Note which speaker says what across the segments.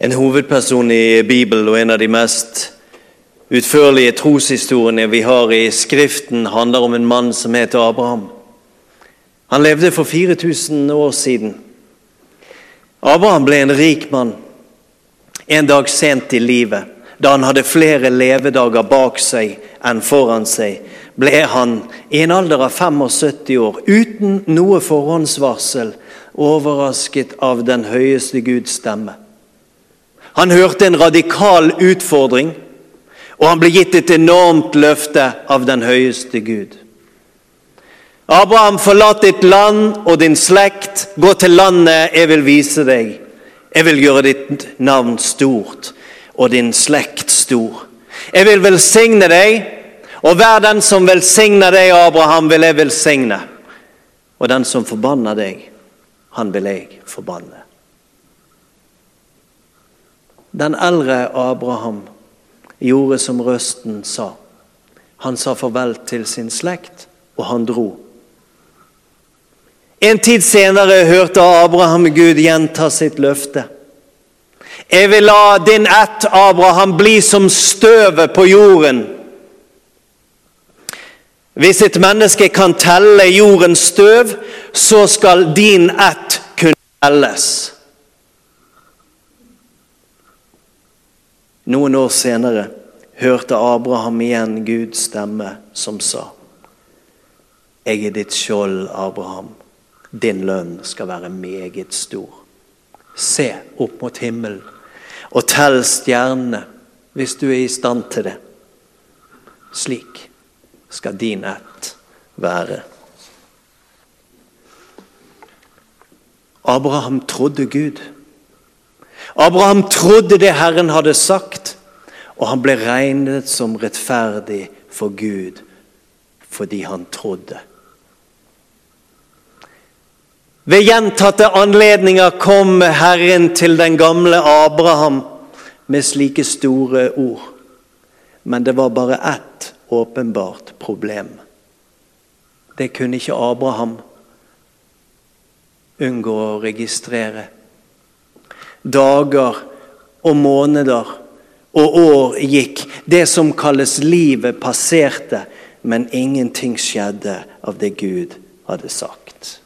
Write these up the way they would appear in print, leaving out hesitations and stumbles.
Speaker 1: En hovedperson i Bibelen og en av de mest utførlige troshistoriene vi har i Skriften handler om en mann som heter Abraham. Han levde for 4000 år siden. Abraham ble en rik mann. En dag sent i livet, da han hadde flere levedager bak seg enn foran seg, ble han i en alder av 75 år, uten noe forhåndsvarsel, overrasket av den høyeste Guds stemme. Han hørte en radikal utfordring, og han ble gitt et enormt løfte av den høyeste Gud. Abraham, forlat ditt land og din slekt, gå til landet jeg vil vise deg. Jeg vil gjøre ditt navn stort og din slekt stor. Jeg vil velsigne deg, og hver den som velsigner deg, Abraham, vil jeg velsigne. Og den som forbanner deg, han vil jeg forbanne. Den eldre Abraham gjorde som røsten sa. Han sa farvel til sin slekt, og han dro. En tid senere hørte Abraham Gud gjenta sitt løfte. Jeg vil la din ett, Abraham, bli som støvet på jorden. Hvis et menneske kan telle jordens støv, så skal din ett kunne telles. Noen år senere hørte Abraham igjen Guds stemme som sa: Jeg er ditt skjold, Abraham. Din lønn skal være meget stor. Se opp mot himmelen og tell stjernene, hvis du er i stand til det. Slik skal din ett være. Abraham trodde Gud. Abraham trodde det Herren hadde sagt, og han ble regnet som rettferdig for Gud fordi han trodde. Ved gjentatte anledninger kom Herren til den gamle Abraham med slike store ord. Men det var bare ett åpenbart problem. Det kunne ikke Abraham unngå å registrere. Dager og måneder og år gikk. Det som kalles livet passerte, men ingenting skjedde av det Gud hadde sagt.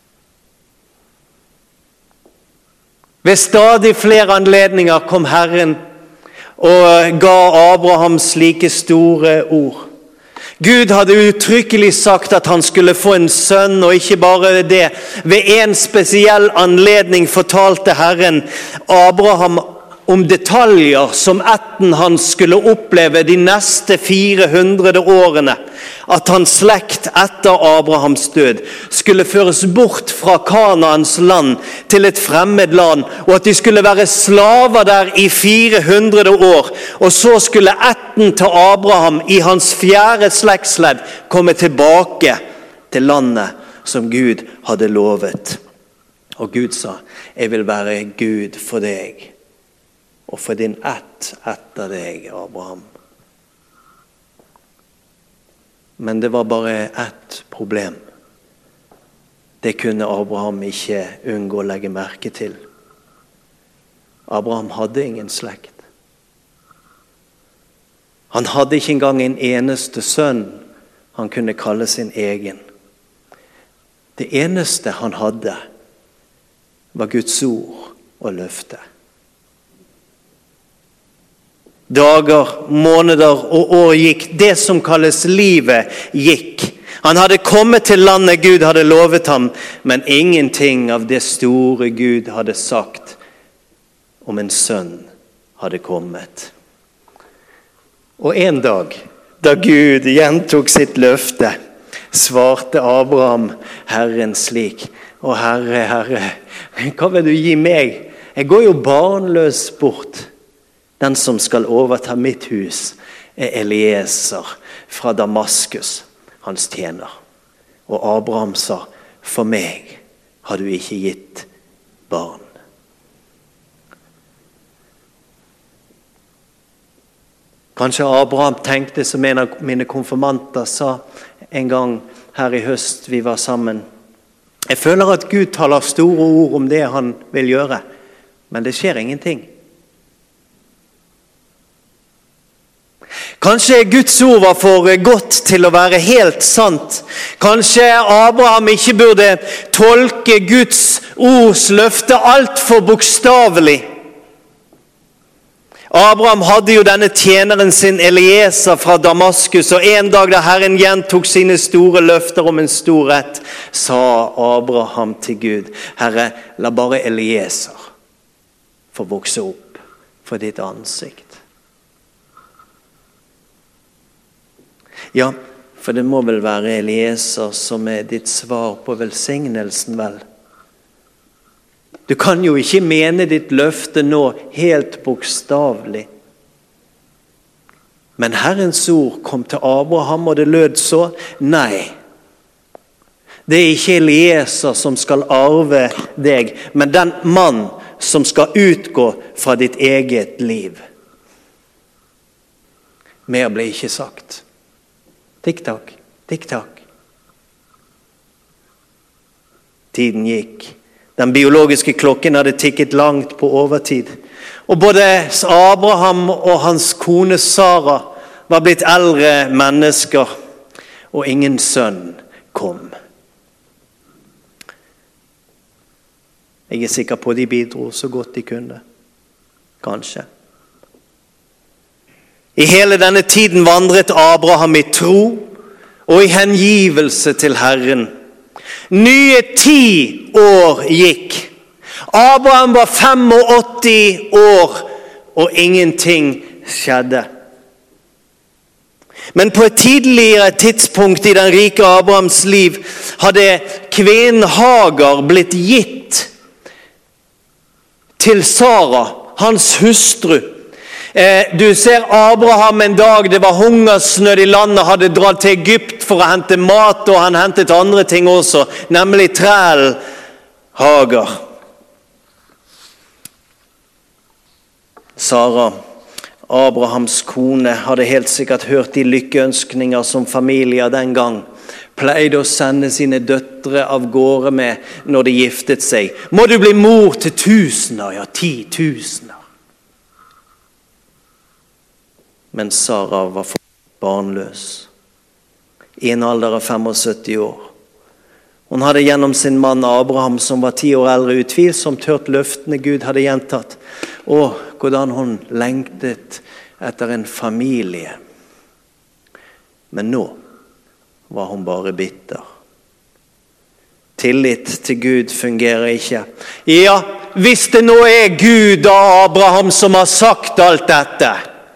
Speaker 1: Ved stadig flere anledninger kom Herren og ga Abraham slike store ord. Gud hadde uttrykkelig sagt at han skulle få en sønn, og ikke bare det. Ved en spesiell anledning fortalte Herren Abraham om detaljer som ætten hans skulle oppleve de neste 400 årene. At hans slekt etter Abrahams død skulle føres bort fra Kanaans land til et fremmed land, og at de skulle være slaver der i 400 år. Og så skulle ætten til Abraham i hans 4. slektsledd komme tilbake til landet som Gud hadde lovet. Og Gud sa: Jeg vil være Gud for deg, og for din ett etter deg, Abraham. Men det var bare ett problem. Det kunne Abraham ikke unngå å legge merke til. Abraham hadde ingen slekt. Han hadde ikke engang en eneste sønn han kunne kalle sin egen. Det eneste han hadde var Guds ord og løfte. Dager, måneder og år gikk. Det som kalles livet gikk. Han hadde kommet til landet Gud hadde lovet ham, men ingenting av det store Gud hadde sagt om en sønn hadde kommet. Og en dag, da Gud gjentok sitt løfte, svarte Abraham Herren slik: Å Herre, Herre, hva vil du gi meg? Jeg går jo barnløs bort. Den som skal overta mitt hus er Eliezer fra Damaskus, hans tjener. Og Abraham sa: For meg har du ikke gitt barn. Kanskje Abraham tenkte som en av mine konfirmanter sa en gang her i høst vi var sammen: Jeg føler at Gud taler store ord om det han vil gjøre, men det skjer ingenting. Kanskje Guds ord var for godt til å være helt sant. Kanskje Abraham ikke burde tolke Guds ords løfte alt for bokstavelig. Abraham hadde jo denne tjeneren sin Eliezer fra Damaskus, og en dag da Herren gjentok sine store løfter om en stor rett, sa Abraham til Gud: Herre, la bare Eliezer få vokse opp for ditt ansikt. Ja, for det må vel være Eliezer som ditt svar på velsignelsen, vel? Du kan jo ikke mene ditt løfte nå helt bokstavelig. Men Herrens ord kom til Abraham, og det lød så: nei, det ikke Eliezer som skal arve deg, men den mann som skal utgå fra ditt eget liv. Mer ble ikke sagt. Tikk-takk, tikk-takk. Tiden gikk. Den biologiske klokken hadde tikket langt på overtid. Og både Abraham og hans kone Sara var blitt eldre mennesker, og ingen sønn kom. Jeg er sikker på de bidro så godt de kunne. Kanskje. I hele denne tiden vandret Abraham i tro og i hengivelse til Herren. Nye 10 år gikk. Abraham var 85 år, og ingenting skjedde. Men på et tidligere tidspunkt i den rike Abrahams liv hadde kvinnen Hagar blitt gitt til Sara, hans hustru. Du ser Abraham en dag, det var hungersnød i landet, hadde dratt til Egypt for å hente mat, og han hentet andre ting også, nemlig træl Hagar. Sara, Abrahams kone, hadde helt sikkert hørt de lykkeønskninger som familier den gang pleide å sende sine døtre av gårde med når de giftet seg. Må du bli mor til tusener, ja 10 000. Men Sara var barnløs i en alder av 75 år. Hun hadde gjennom sin mann Abraham, som var 10 år eldre, utvilsomt hørt løftene Gud hadde gjentatt, og hvordan hun lengtet etter en familie. Men nå var hun bare bitter. Tillit til Gud fungerer ikke. Ja, hvis det nå Gud og Abraham som har sagt alt dette,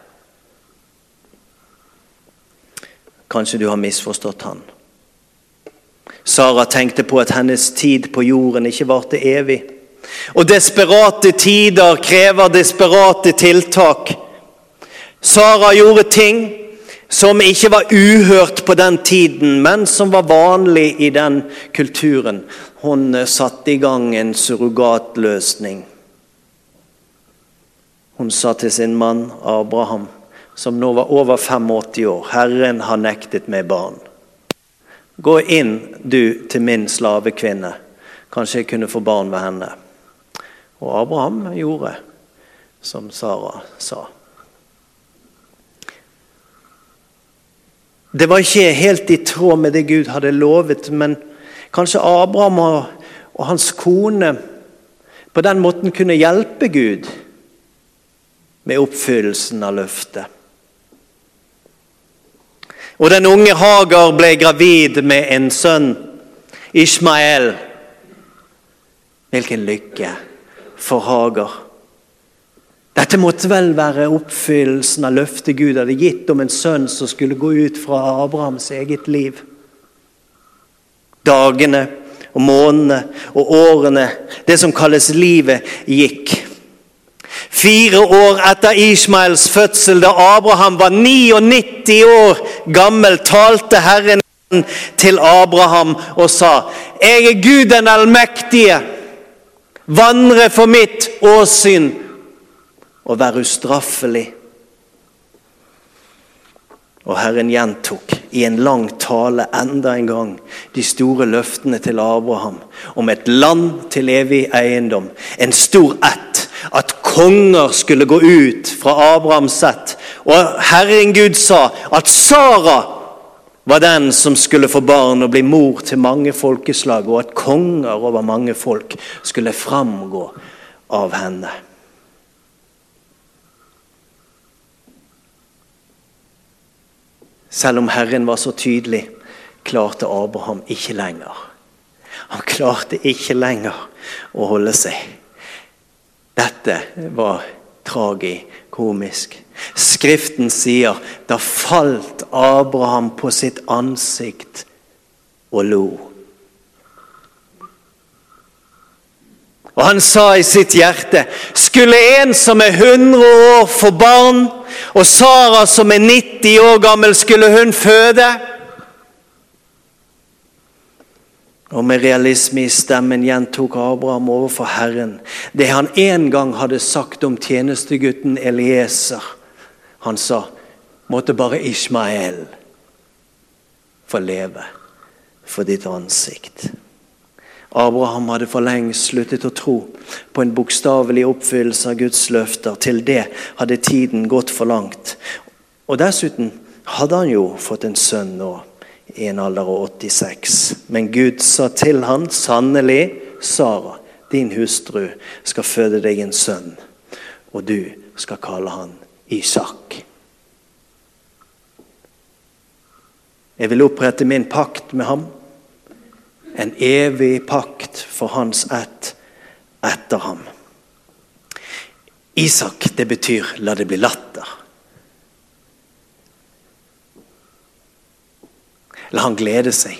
Speaker 1: kanskje du har misforstått han. Sara tenkte på at hennes tid på jorden ikke varte evig. Og desperate tider krever desperate tiltak. Sara gjorde ting som ikke var uhørt på den tiden, men som var vanlig i den kulturen. Hun satte i gang en surrogatløsning. Hun sa til sin mann Abraham, som nå var over 85 år: Herren har nektet meg barn. Gå inn du til min slavekvinne. Kanskje jeg kunne få barn med henne. Og Abraham gjorde som Sara sa. Det var ikke helt i tråd med det Gud hadde lovet, men kanskje Abraham og hans kone på den måten kunne hjelpe Gud med oppfyllelsen av løftet. Og den unge Hagar ble gravid med en sønn, Ishmael. Hvilken lykke for Hagar. Dette måtte vel være oppfyllelsen av løftet Gud hadde gitt om en sønn som skulle gå ut fra Abrahams eget liv. Dagene og månedene og årene, det som kalles livet, gikk. 4 år etter Ishmaels fødsel, da Abraham var 99 år gammel, talte Herren til Abraham og sa: Jeg Gud den allmektige, vandre for mitt åsyn og vær ustraffelig. Og Herren gjentok i en lang tale enda en gang de store løftene til Abraham om et land til evig eiendom, en stor ett, at konger skulle gå ut fra Abrahams ett Og Herren Gud sa at Sara var den som skulle få barn og bli mor til mange folkeslag, og at konger over mange folk skulle framgå av henne. Selv om Herren var så tydelig, klarte Abraham ikke lenger. Han klarte ikke lenger å holde seg. Dette var tragikomisk. Skriften sier, da falt Abraham på sitt ansikt og lo. Og han sa i sitt hjerte, skulle en som 100 år få barn, og Sara som 90 år gammel, skulle hun føde? Og med realisme i stemmen gjentok Abraham overfor Herren det han en gang hadde sagt om tjenestegutten Elieser. Han sa, måtte bare Ismael få leve for ditt ansikt. Abraham hadde for lengst sluttet å tro på en bokstavelig oppfyllelse av Guds løfter. Til det hadde tiden gått for langt. Og dessuten hadde han jo fått en sønn nå, i en alder av 86. Men Gud sa til han, sannelig, Sara, din hustru, skal føde deg en sønn, og du skal kalle han Isak. Jeg vil opprette min pakt med ham, en evig pakt for hans ett etter ham. Isak, det betyr la det bli latter. La han glede seg.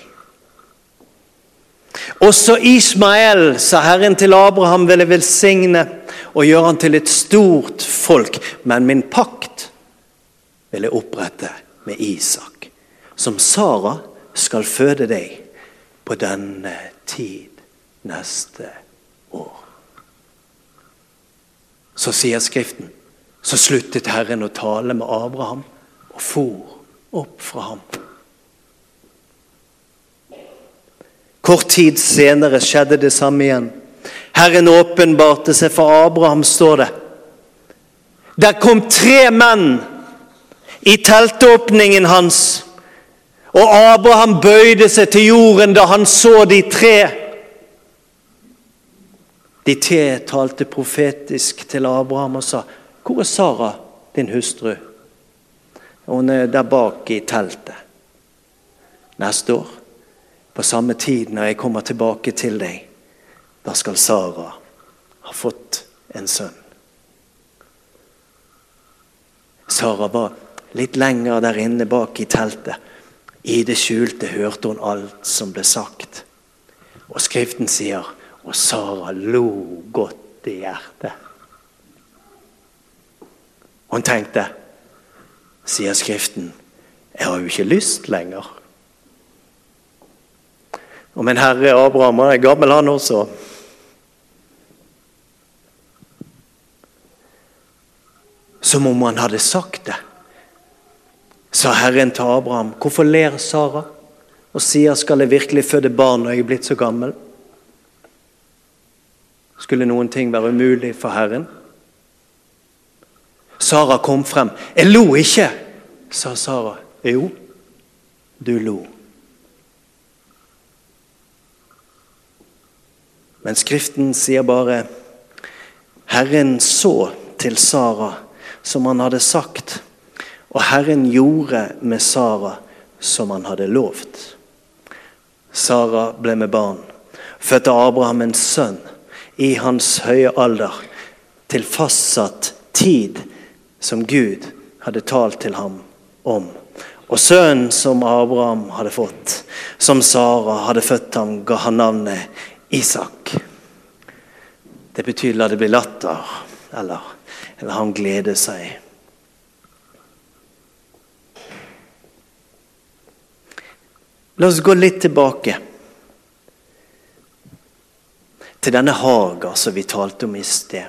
Speaker 1: Også Ismael, sa Herren til Abraham, ville velsigne og gjøre han til et stort folk. Men min pakt vil jeg opprette med Isak, som Sara skal føde deg på denne tid neste år. Så sier Skriften, så sluttet Herren å tale med Abraham og for opp fra ham. Kort tid senere skjedde det samme igjen. Herren åpenbarte seg for Abraham, står det. Der kom 3 menn i teltåpningen hans, og Abraham bøyde seg til jorden da han så de 3. De 3 talte profetisk til Abraham og sa, hvor er Sara, din hustru? Hun er der bak i teltet. Neste år, på samme tid når jeg kommer tilbake til deg, da skal Sara ha fått en sønn. Sara var litt lenger der inne bak i teltet. I det skjulte hørte hun alt som ble sagt. Og Skriften sier, og Sara lo godt i hjertet. Hun tenkte, sier Skriften, jeg har jo ikke lyst lenger. Og men Herre Abraham, han er gammel han også. Som om han hadde sagt det. Sa Herren til Abraham, hvorfor ler Sara? Og sier, skal jeg virkelig føde barn når jeg er blitt så gammel? Skulle noen ting være umulig for Herren? Sara kom frem. Jeg lo ikke, sa Sara. Jo, du lo. Men Skriften sier bare, Herren så til Sara som han hadde sagt, og Herren gjorde med Sara som han hadde lovt. Sara ble med barn, fødte Abraham en sønn i hans høye alder, til fastsatt tid som Gud hadde talt til ham om. Og sønnen som Abraham hadde fått, som Sara hadde født ham, ga han navnet Isak. Det betyr la det bli latter, eller han gleder seg. La oss gå litt tilbake til denne Hagar som vi talte om i sted.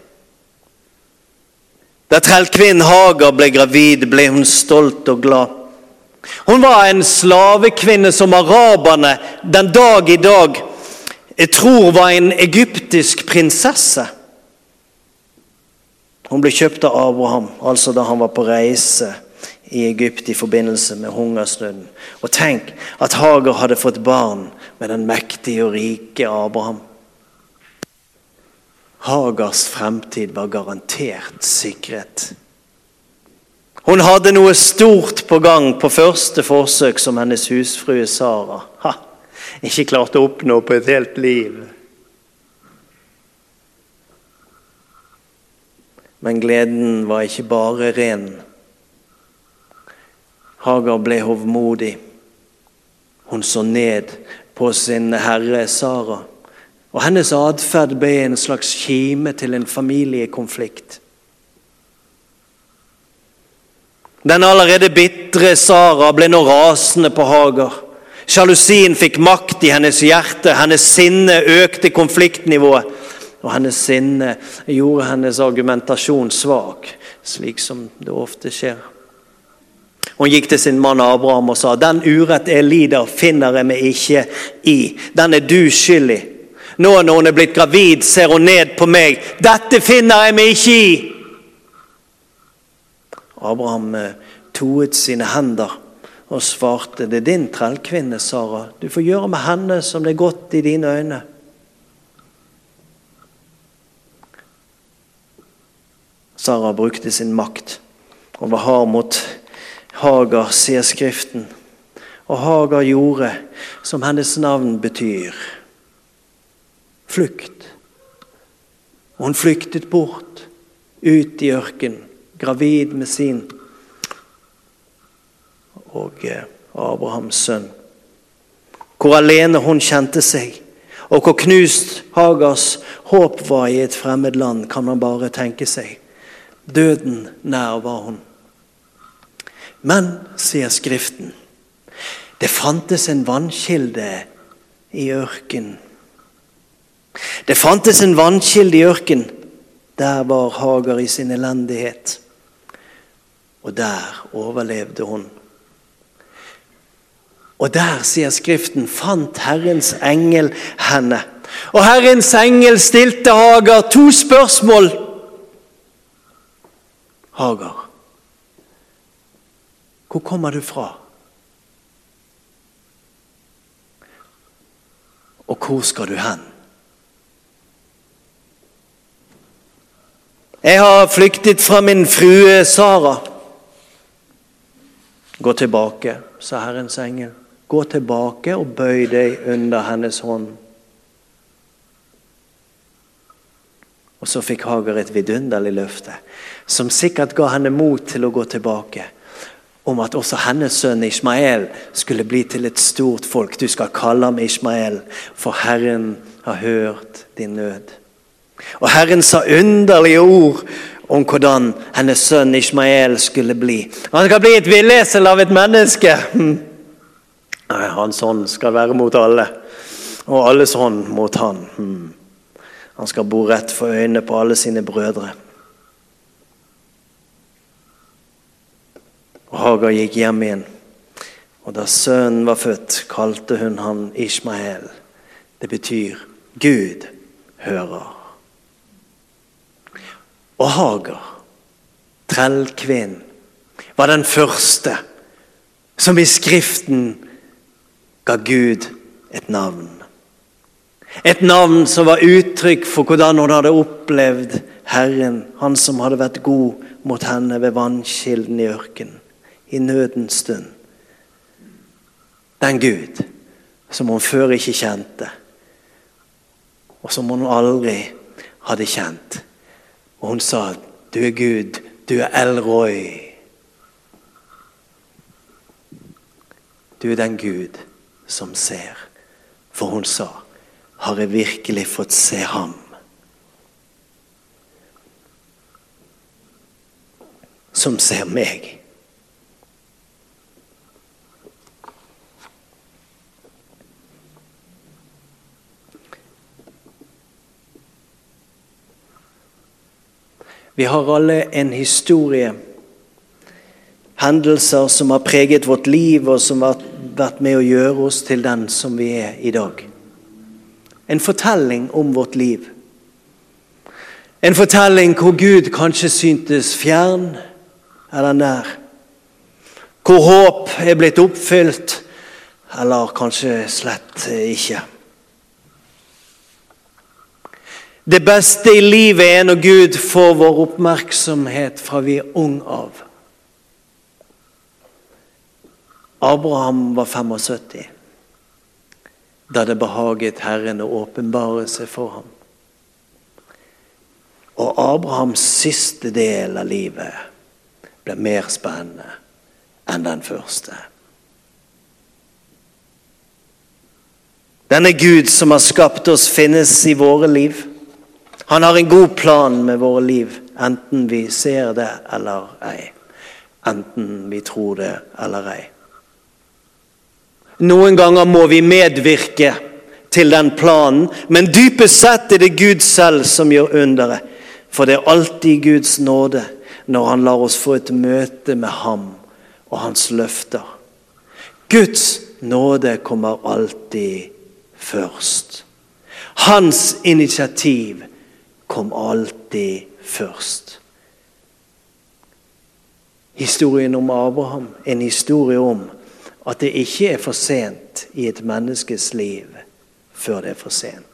Speaker 1: Da trellkvinnen Hagar ble gravid, ble hun stolt og glad. Hun var en slavekvinne som araberne den dag i dag jeg tror var en egyptisk prinsesse. Hun ble kjøpt av Abraham, altså da han var på reise i Egypt i forbindelse med hungersnøden. Og tenk at Hagar hadde fått barn med den mektige og rike Abraham. Hagars fremtid var garantert sikret. Hun hadde noe stort på gang på første forsøk som hennes husfrue Sara. Ikke klart å oppnå på et helt liv. Men gleden var ikke bare ren. Hagar ble hovmodig. Hun så ned på sin herre Sara. Og hennes adferd ble en slags kime til en familiekonflikt. Den allerede bitre Sara ble nå rasende på Hagar. Sjalusien fikk makt i hennes hjerte, hennes sinne økte konfliktnivået, og hennes sinne gjorde hennes argumentasjon svak, slik som det ofte skjer. Hun gikk til sin mann Abraham og sa, den urett jeg lider finner jeg meg ikke i, den er du skyldig. Nå når hun er blitt gravid ser hun ned på meg, dette finner jeg meg ikke i. Abraham toet sine hender og svarte, det er din trellkvinne, Sara. Du får gjøre med henne som det er godt i dine øyne. Sara brukte sin makt og var hard mot Hagar, sier Skriften. Og Hagar gjorde som hennes navn betyr. Flukt. Og hun flyktet bort, ut i ørken, gravid med sin og Abrahams sønn. Hvor alene hun kjente seg, og hvor knust Hagars håp var i et fremmed land, kan man bare tenke seg. Døden nær var hun. Men, sier Skriften, det fantes en vannkilde i ørken. Det fantes en vannkilde i ørken. Der var Hagar i sin elendighet. Og der overlevde hun. Og der, sier Skriften, fant Herrens engel henne. Og Herrens engel stilte Hagar 2 spørsmål. Hagar, hvor kommer du fra? Og hvor skal du hen? Jeg har flyktet fra min frue Sara. Gå tilbake, sa Herrens engel. Gå tilbake og bøy deg under hennes hånd. Og så fikk Hagar et vidunderlig løfte, som sikkert ga henne mot til å gå tilbake, om at også hennes sønn Ismael skulle bli til et stort folk. Du skal kalle ham Ismael, for Herren har hørt din nød. Og Herren sa underlige ord om hvordan hennes sønn Ismael skulle bli. Han skal bli et villesel av et menneske. Hans hånd skal være mot alle, og alles hånd mot han. Han skal bo rett for øynene på alle sine brødre. Og Hagar gikk hjem igjen, og da sønnen var født, kalte hun han Ismael. Det betyr Gud hører. Og Hagar, trellkvinnen, var den første som i Skriften ga Gud et navn. Et navn som var uttrykk for hvordan hun hadde opplevd Herren, han som hadde vært god mot henne ved vannkilden i ørken, i nødens stund. Den Gud som hun før ikke kjente, og som hun aldri hadde kjent. Og hun sa, du er Gud, du er El Roi. Du er den Gud som ser. For hun sa, har jeg virkelig fått se ham? Som ser meg. Vi har alle en historie, hendelser som har preget vårt liv og som har vært med å gjøre oss til den som vi er i dag. En fortelling om vårt liv. En fortelling hvor Gud kanskje syntes fjern eller nær. Hvor håp blitt oppfylt, eller kanskje slett ikke. Det beste i livet når Gud får vår oppmerksomhet fra vi ung av. Abraham var 75, da det behaget Herren å åpenbare seg for ham. Og Abrahams siste del av livet ble mer spennende enn den første. Denne Gud som har skapt oss finnes i våre liv. Han har en god plan med våre liv, enten vi ser det eller ei. Enten vi tror det eller ei. Noen ganger må vi medvirke til den planen, men dypest sett det Gud selv som gjør underet. For det alltid Guds nåde når han lar oss få et møte med ham og hans løfter. Guds nåde kommer alltid først. Hans initiativ kom alltid først. Historien om Abraham, en historie om at det ikke for sent i et menneskes liv før det for sent.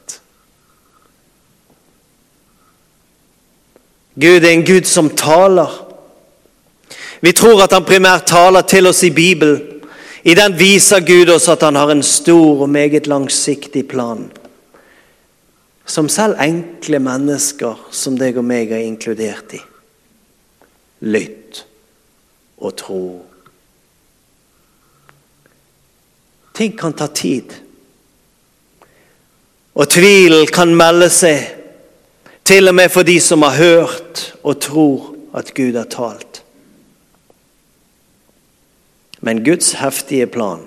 Speaker 1: Gud en Gud som taler. Vi tror at han primært taler til oss i Bibelen. I den viser Gud oss at han har en stor og meget langsiktig plan. Som selv enkle mennesker som deg og meg er inkludert i. Lytt og tro. Ting kan ta tid. Og tvil kan melde seg. Til og med for de som har hørt og tror at Gud har talt. Men Guds heftige plan,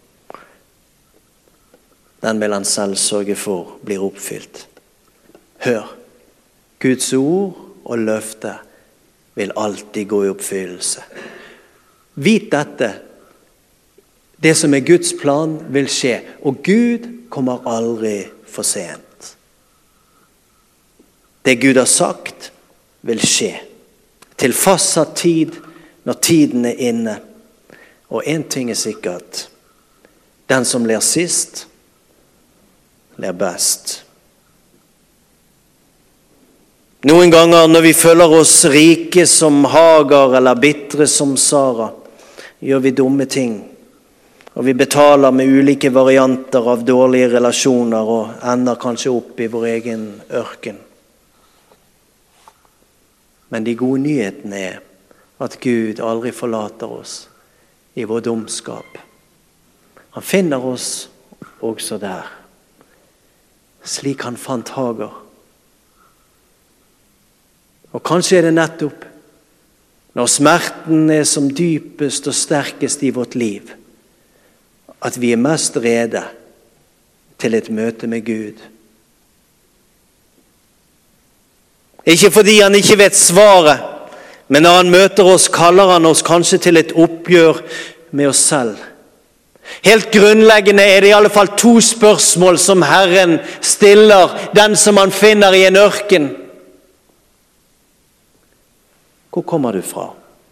Speaker 1: den vil han selv sørge for blir oppfylt. Hør, Guds ord og løfte vil alltid gå i oppfyllelse. Vit dette. Det som er Guds plan vil skje, og Gud kommer aldri for sent. Det Gud har sagt vil skje. Til fastsatt tid, når tiden er inne. Og en ting er sikkert. Den som ler sist, ler best. Noen ganger når vi føler oss rike som Hagar eller bitre som Sara, gjør vi dumme ting. Og vi betaler med ulike varianter av dårlige relasjoner og ender kanskje opp i vår egen ørken. Men de gode nyhetene er at Gud aldri forlater oss i vår dumskap. Han finner oss også der, slik han fant Hagar. Og kanskje er det nettopp når smerten er som dypest og sterkest i vårt liv, at vi er mest rede til et møte med Gud. Ikke fordi han ikke vet svaret, men når han møter oss, kaller han oss kanskje til et oppgjør med oss selv. Helt grunnleggende er det i alle fall 2 spørsmål som Herren stiller den som han finner i en ørken. Hvor kommer du fra?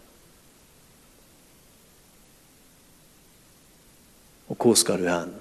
Speaker 1: Og hvor skal du hen?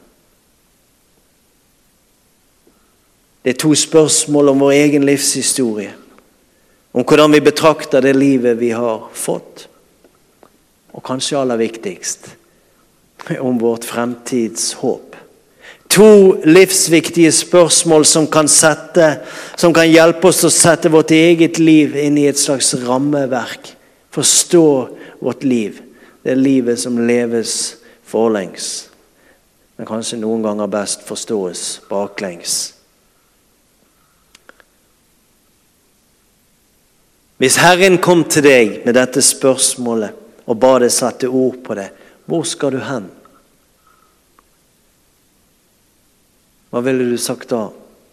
Speaker 1: Det er 2 spørsmål om vår egen livshistorie. Om hvordan vi betrakter det livet vi har fått. Og kanskje aller viktigst, om vårt fremtidshåp. 2 livsviktige spørsmål som kan hjelpe oss å sette vårt eget liv inn i et slags rammeverk. Forstå vårt liv. Det livet som leves forlengs. Men kanskje noen ganger best forstås baklengs. Hvis Herren kom til deg med dette spørsmålet og ba deg sette ord på det, hvor skal du hen? Hva ville du sagt da?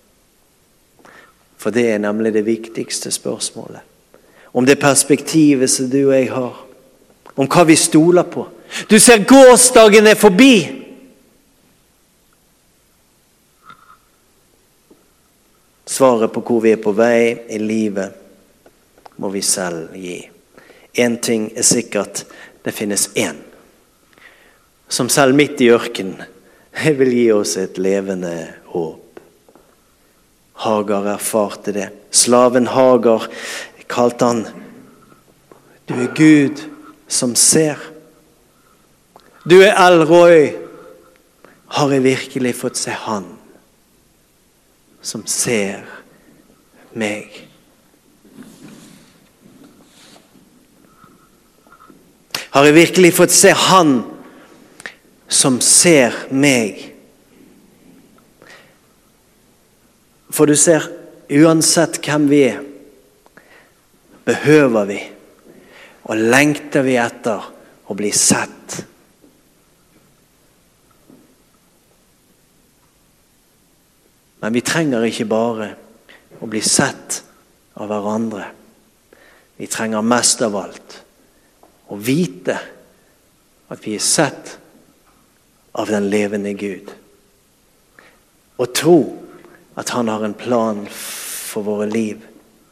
Speaker 1: For det er nemlig det viktigste spørsmålet. Om det perspektivet som du og jeg har. Om hva vi stoler på. Du ser gårsdagen er forbi. Svaret på hvor vi på vei i livet må vi selv gi. En ting sikkert, det finnes en som selv midt i ørkenen vil gi oss et levende håp. Hagar erfarte det. Slaven Hagar kalte han, du Gud som ser. Du El Roi. Har jeg virkelig fått se han som ser meg? Har jeg virkelig fått se han som ser meg? For du ser, uansett hvem vi behøver vi og lengter vi etter å bli sett. Men vi trenger ikke bare å bli sett av hverandre. Vi trenger mest av alt å vite at vi sett av den levende Gud. Og tro at han har en plan for våre liv.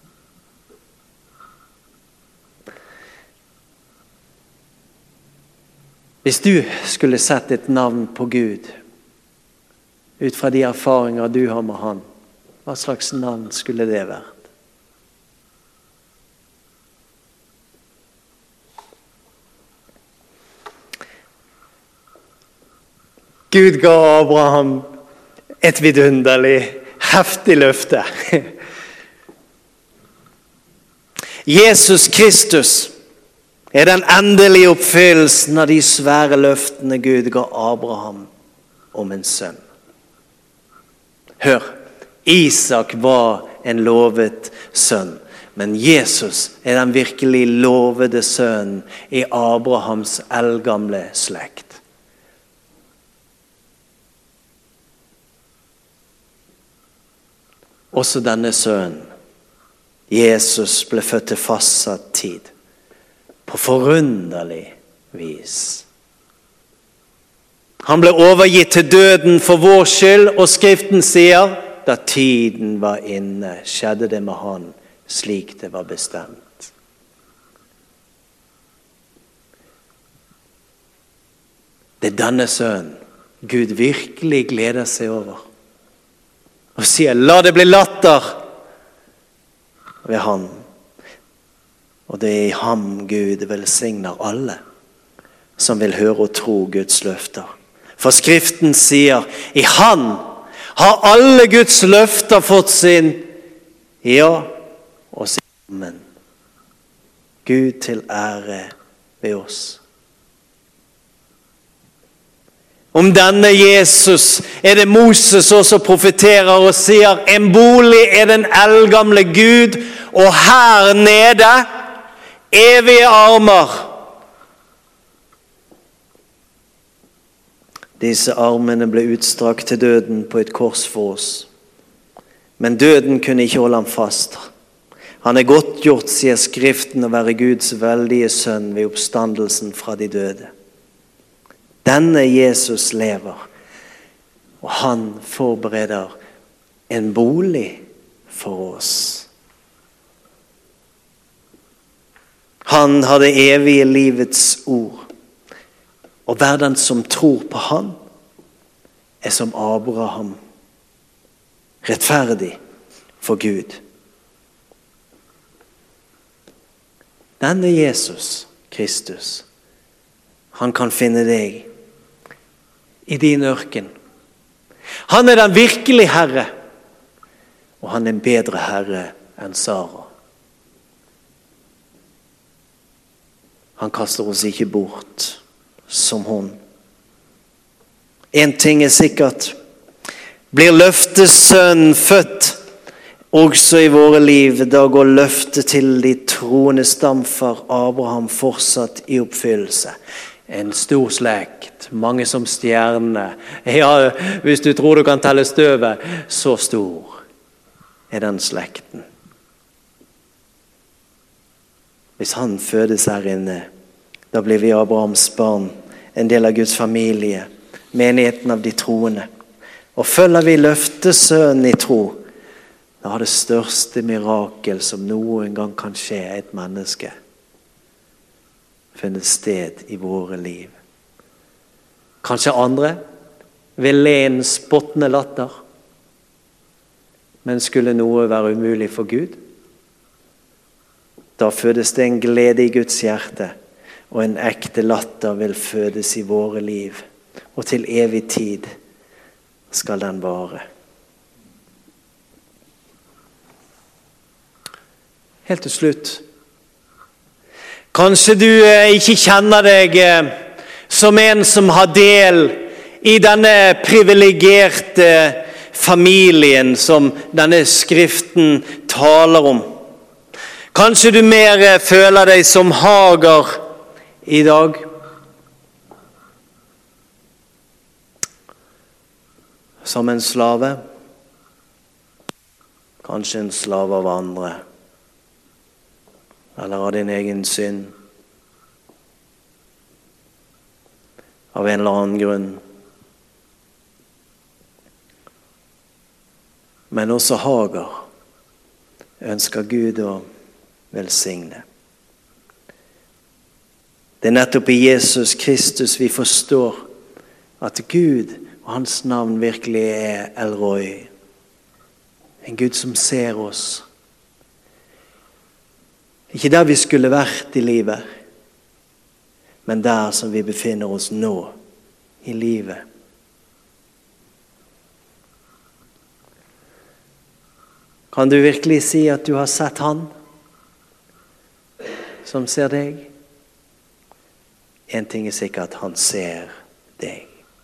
Speaker 1: Hvis du skulle sett et navn på Gud, ut fra de erfaringer du har med han, hva slags navn skulle det vært? Gud ga Abraham et vidunderlig, heftig løfte. Jesus Kristus er den endelige oppfyllelsen av de svære løftene Gud ga Abraham om en sønn. Hør, Isak var en lovet sønn, men Jesus er den virkelig lovede sønnen i Abrahams eldgamle slekt. Også denne sønnen, Jesus, ble født til fastsatt tid, på forunderlig vis. Han ble overgitt til døden for vår skyld, og Skriften sier, da tiden var inne, skjedde det med han, slik det var bestemt. Det er denne sønnen Gud virkelig gleder seg over. Og sier, la det bli latter ved han. Og det er i ham Gud velsigner alle som vil høre og tro Guds løfter. For Skriften sier, i han har alle Guds løfter fått sin ja og sin amen. Gud til ære ved oss. Om denne Jesus er det Moses også profeterer og sier, en bolig er den eldgamle Gud, og her nede evige armer. Disse armene ble utstrakt til døden på et kors for oss. Men døden kunne ikke holde ham fast. Han er godtgjort, sier Skriften, å være Guds veldige sønn ved oppstandelsen fra de døde. Denne Jesus lever, og han forbereder en bolig for oss. Han har det evige livets ord. Og hver den som tror på han, er som Abraham, rettferdig for Gud. Denne Jesus Kristus, han kan finne deg i din ørken. Han er den virkelige Herre, og han er en bedre Herre enn Sara. Han kaster oss ikke bort som hun. En ting er sikkert, blir løftesønnen født også i våre liv, da går løftet til de troende stamfar Abraham fortsatt i oppfyllelse. En stor slekt, mange som stjerne. Ja, hvis du tror du kan telle støvet, så stor er den slekten. Hvis han fødes her inne, da blir vi Abrahams barn, en del av Guds familie, menigheten av de troende. Og følger vi løftesønnen i tro, Da har det største mirakel som noen gang kan skje et menneske funnet sted i våre liv. Kanskje andre vil le en spottende latter, men skulle noe være umulig for Gud? Da fødes det en glede i Guds hjerte, og en ekte latter vil fødes i våre liv, og til evig tid skal den vare. Helt til slutt. Kanskje du ikke kjenner deg som en som har del i denne privilegerte familien som denne skriften taler om. Kanskje du mer føler deg som Hagar i dag. Som en slave. Kanskje en slave av andre. Eller av din egen synd. Av en eller annen grunn. Men også Hagar ønsker Gud å velsigne. Det er nettopp i Jesus Kristus vi forstår at Gud og hans navn virkelig er El Roi. En Gud som ser oss. Ikke der vi skulle vært i livet, men der som vi befinner oss nå i livet. Kan du virkelig si at du har sett han som ser deg? En ting er sikkert, han ser deg.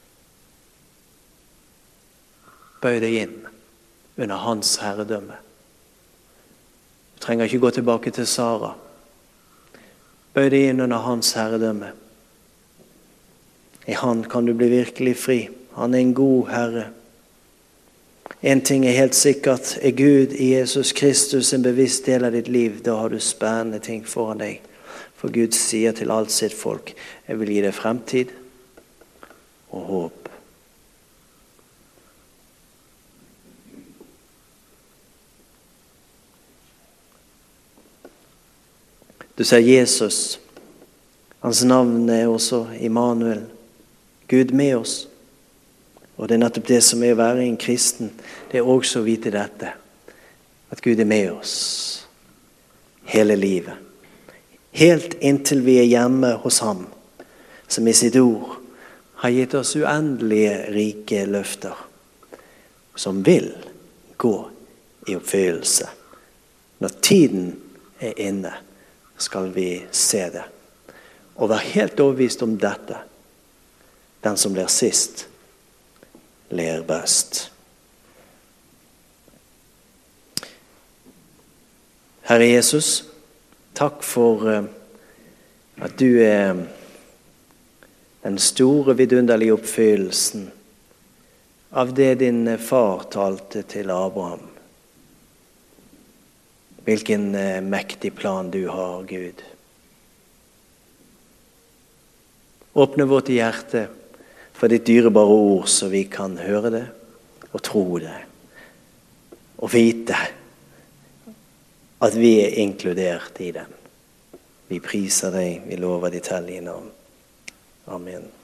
Speaker 1: Bøy deg inn under hans herredømme. Du trenger ikke gå tilbake til Sara. Bøy deg inn under hans herredømme. I han kan du bli virkelig fri. Han er en god herre. En ting er helt sikkert, er Gud i Jesus Kristus en bevisst del av ditt liv, da har du spennende ting foran deg. For Gud sier til alt sitt folk, jeg vil gi deg fremtid og håp. Du ser Jesus, hans navn er også Immanuel, Gud med oss. Og det er nettopp det som er å være en kristen, det er også å vite dette, at Gud er med oss hele livet. Helt inntil vi er hjemme hos ham, som i sitt ord har gitt oss uendelige rike løfter, som vil gå i oppfyllelse. Når tiden er inne, skal vi se det. Og være helt overbevist om dette. Den som ler sist, ler best. Herre Jesus, takk for at du er den store vidunderlige oppfyllelsen av det din far talte til Abraham. Hvilken mektig plan du har, Gud. Åpne vårt hjerte for ditt dyrebare ord, så vi kan høre det og tro det. Og vite at vi er inkludert i den. Vi priser deg, vi lover ditt hellige navn. Amen.